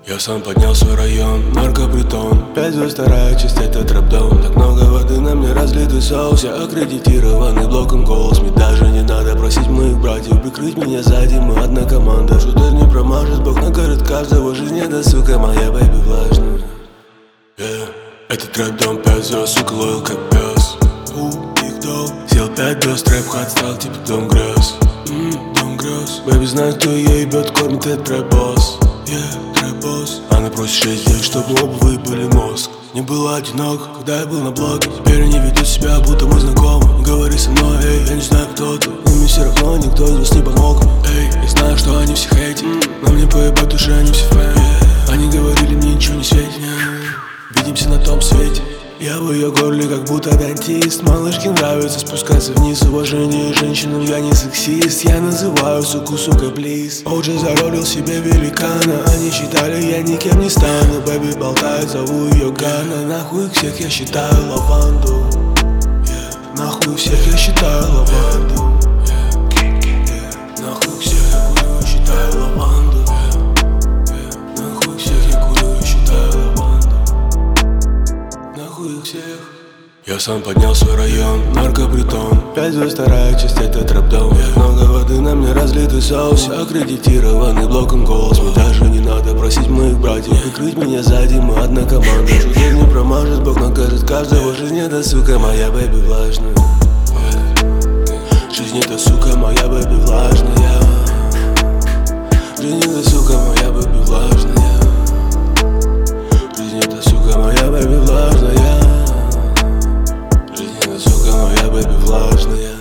Я сам поднял свой район, наркопритон. 5 звезд, вторая часть, это трэп-даун. Так много воды на мне разлитый соус. Я аккредитированный блоком голос. Мне даже не надо просить моих братьев прикрыть меня сзади, мы одна команда. Шутер не промажет, Бог накажет каждого. Жизнь это, сука, моя бэйби влажная. Это трэп-даун, 5 звезд, сука, лоял как пес. Big dog. Сел 5 звезд, рэп-хат стал типа дом грез. Дом грез. Бэйби знает, кто ее ебет, кормит, это трэп-босс. Трэп-босс. Она просит 6 лет, чтобы оба выпали мозг. Не было одинок, когда я был на блоке. Теперь они ведут себя, будто мы знакомы. Не говори со мной, эй, я не знаю, кто ты. Но мне все равно, никто из вас не помог мне. Эй, я знаю, что они все хейтят, но мне поебать душе, они все фэн. Они говорили, мне ничего не светит. Видимся на том свете. Я в ее горле, как будто дантист. Малышке нравится спускаться вниз. Уважение женщинам, я не сексист. Я называю суку, сука, плиз. Оджи заролил себе великана. Они считали, я никем не стану. Бэби болтает, зову ее Гана. Нахуй всех я считаю лаванду. Нахуй всех я считаю лаванду. Нахуй всех я курю и считаю лаванду. Нахуй всех я курю и считаю лаванду. Нахуй всех. Я сам поднял свой район, наркопритон. 5 звезд, вторая часть, это трэп-даун. Много воды на мне разлитый соус. Я аккредитированный блоком голос. Мне даже не надо просить моих братьев прикрыть меня сзади, мы одна команда. Шутер не промажет, Бог накажет каждого. Жизнь это, сука, моя бэйби влажная. Жизнь это, сука, моя бэйби влажная. Жизнь это, сука, моя бэйби влажная. Жизнь это, сука, моя бэйби влажная. Жизнь это, сука, моя бэйби влажная.